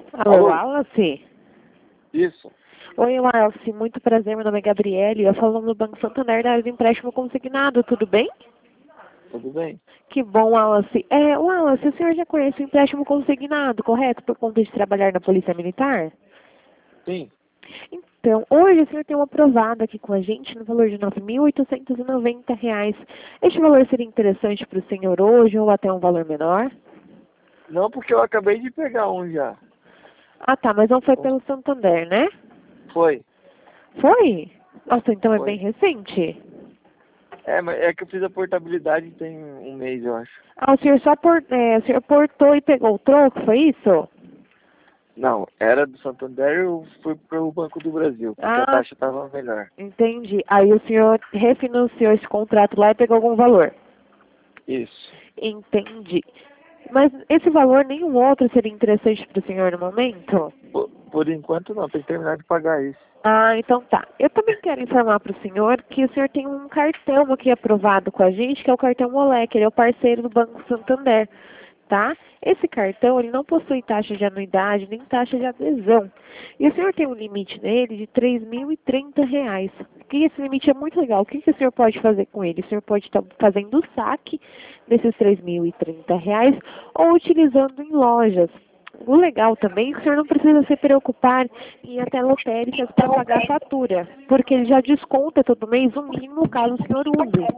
Alô, Alô? Wallace? Isso. Oi, Wallace, muito prazer, meu nome é Gabriele, eu falo do Banco Santander da área de empréstimo consignado, tudo bem? Tudo bem? Que bom, Wallace. Wallace, o senhor já conhece o empréstimo consignado, correto? Por conta de trabalhar na Polícia Militar? Sim. Então, hoje o senhor tem um aprovado aqui com a gente no valor de R$ 9.890. Este valor seria interessante para o senhor hoje ou até um valor menor? Não, porque eu acabei de pegar um já. Ah, tá, mas não foi pelo Santander, né? Foi. Foi? Nossa, então é bem Foi. recente. É, mas é que eu fiz a portabilidade tem um mês, eu acho. Ah, o senhor o senhor portou e pegou o troco, foi isso? Não, era do Santander, eu fui pro Banco do Brasil, porque a Ah, taxa estava melhor. entendi. Aí o senhor refinanciou esse contrato lá e pegou algum valor. Isso. Entendi. Mas esse valor, nenhum outro seria interessante para o senhor no momento? Por enquanto não, tem que terminar de pagar isso. Ah, então tá. Eu também quero informar para o senhor que o senhor tem um cartão aqui aprovado com a gente, que é o cartão Moleque, ele é o parceiro do Banco Santander, tá? Esse cartão, ele não possui taxa de anuidade, nem taxa de adesão. E o senhor tem um limite nele de R$ 3.030. E esse limite é muito legal. O que o senhor pode fazer com ele? O senhor pode estar fazendo o saque desses R$ 3.030 ou utilizando em lojas. O legal também é que o senhor não precisa se preocupar em ir até lotéricas para pagar a fatura, porque ele já desconta todo mês o mínimo caso o senhor use.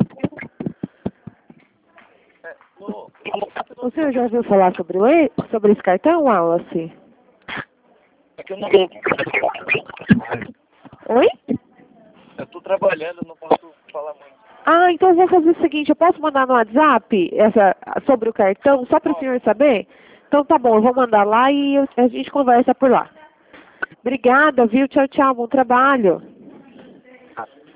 O senhor já ouviu falar sobre esse cartão, Wallace? É que eu não... Oi? Eu tô trabalhando, não posso falar muito. Ah, então eu vou fazer o seguinte, eu posso mandar no WhatsApp sobre o cartão, só para o senhor saber? Então tá bom, eu vou mandar lá e a gente conversa por lá. Obrigada, viu? Tchau, tchau, bom trabalho.